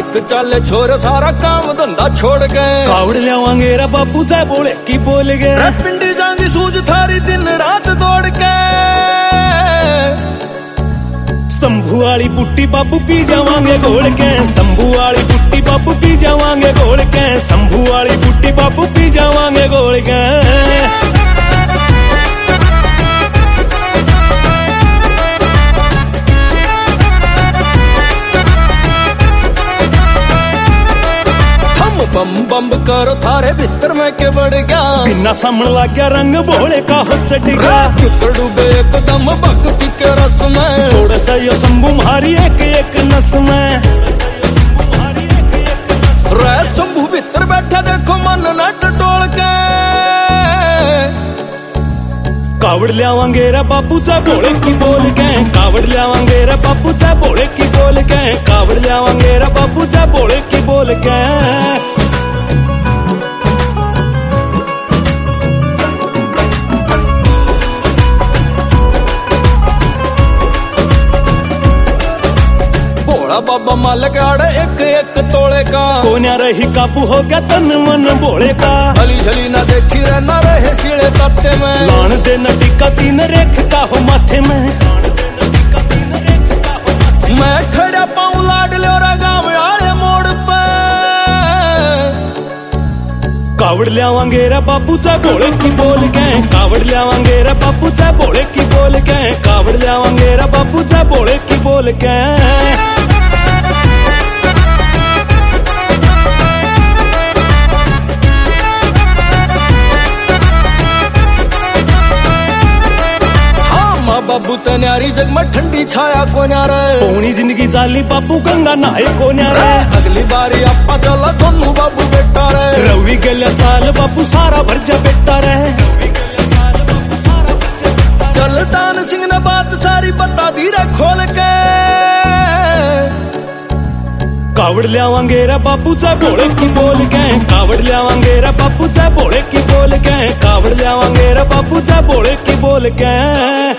हथ चाले छोरे सारा काम धंधा छोड़ गए। कावड़ लियावांगे रे बाबू जय बोले की बोल गए। पिंडी जांगी सूझ थारी दिन रात दौड़ के। शंभू वाली पुट्टी बाबू पी जावांगे घोल के। शंभू वाली पुट्टी बाबू पी जावांगे घोल के। शंभू वाली पुट्टी बाबू पी जावांगे घोल के। बम बम करो थारे भीतर में के बढ़ गया। बिना सामने लग गया रंग भोले का हो चढ़ गया। भीतर डूबे एकदम भक्ति के रस में। थोड़ा सा यो शंभू मारी एक एक नस में। रे शंभू भीतर बैठा देखो मन न टटोल के। कावड़ लियावांगे रे बाबू जय भोले की बोल के। कावड़ लियावांगे रे बाबू जय भोले की बोल के। कावड़ लियावांगे रे बाबू जय भोले की बोल के। बाबा मालिक आड़े एक एक तोड़े का। कोन्या रही काबू हो गया तन मन भोले का। हली झली न देखी रे न रहे शीले तत्ते में। लान दे न टिका तीन रेख का हो माथे में। मैं खड़ा पाऊं लाड लो रा गाँव आड़े मोड़ पे। कावड़ लियावांगे रे बाबू जय भोले की बोल के। कावड़ लियावांगे रे बाबू जय भोले की बोल के। कावड़ लियावांगे रे बाबू जय भोले की बोल के। बाबू तन्यारी जग में ठंडी छाया को न्यारे। पौनी जिंदगी चाली बाबू गंगा नहाए को न्यारे। अगली बारी आपा चला दोनों बाबू बेटा रे। रवि गलिया चाल बाबू सारा भर जा बेटा रे। चल दान सिंह ने बात सारी बता दी रे खोल के। कावड़ लियावांगे रे बाबू जय भोले की बोल के। कावड़ लियावांगे रे बाबू जय भोले की बोल के। कावड़ लियावांगे रे बाबू जय भोले की बोल के।